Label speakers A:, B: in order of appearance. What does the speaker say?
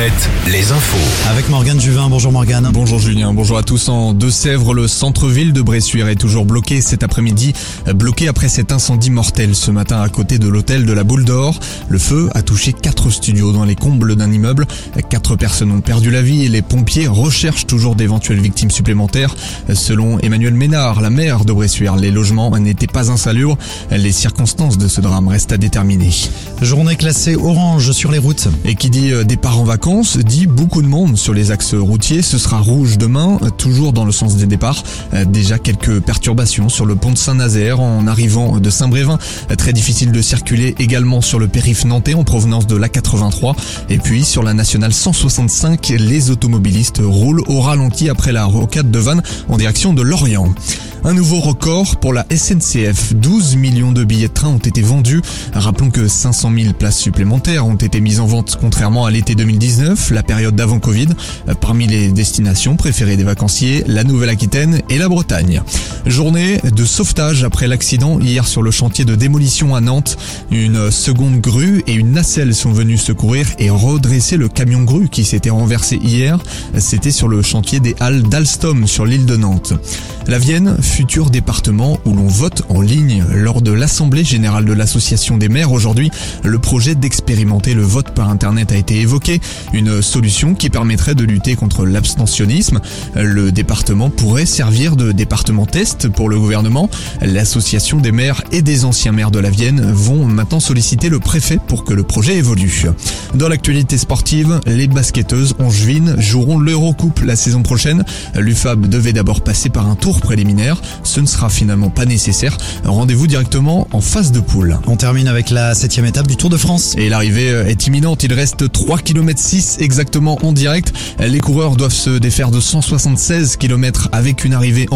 A: Net, les infos.
B: Avec Morgane Juvin, bonjour Morgane.
C: Bonjour Julien, bonjour à tous. En Deux-Sèvres, le centre-ville de Bressuire est toujours bloqué cet après-midi. Bloqué après cet incendie mortel ce matin à côté de l'hôtel de la Boule d'Or. Le feu a touché 4 studios dans les combles d'un immeuble. 4 personnes ont perdu la vie et les pompiers recherchent toujours d'éventuelles victimes supplémentaires. Selon Emmanuel Ménard, la maire de Bressuire, les logements n'étaient pas insalubres. Les circonstances de ce drame restent à déterminer.
B: Journée classée orange sur les routes.
C: Et qui dit départ en vacances, dit beaucoup de monde sur les axes routiers. Ce sera rouge demain, toujours dans le sens des départs. Déjà quelques perturbations sur le pont de Saint-Nazaire en arrivant de Saint-Brévin. Très difficile de circuler également sur le périph' nantais en provenance de l'A83. Et puis sur la nationale 165, les automobilistes roulent au ralenti après la rocade de Vannes en direction de Lorient. Un nouveau record pour la SNCF. 12 millions de billets de train ont été vendus. Rappelons que 500 000 places supplémentaires ont été mises en vente contrairement à l'été 2019, la période d'avant Covid. Parmi les destinations préférées des vacanciers, la Nouvelle-Aquitaine et la Bretagne. Journée de sauvetage après l'accident hier sur le chantier de démolition à Nantes. Une seconde grue et une nacelle sont venus secourir et redresser le camion grue qui s'était renversé hier. C'était sur le chantier des Halles d'Alstom sur l'île de Nantes. La Vienne, futur département où l'on vote en ligne. Lors de l'Assemblée générale de l'Association des maires aujourd'hui, le projet d'expérimenter le vote par Internet a été évoqué. Une solution qui permettrait de lutter contre l'abstentionnisme. Le département pourrait servir de département test pour le gouvernement. L'Association des maires et des anciens maires de la Vienne vont maintenant solliciter le préfet pour que le projet évolue. Dans l'actualité sportive, les basketteuses angevines joueront l'Eurocoupe la saison prochaine. L'UFAB devait d'abord passer par un tour préliminaire. Ce ne sera finalement pas nécessaire. Rendez-vous directement en phase de poule.
B: On termine avec la 7e étape du Tour de France.
C: Et l'arrivée est imminente. Il reste 3,6 km exactement en direct. Les coureurs doivent se défaire de 176 km avec une arrivée en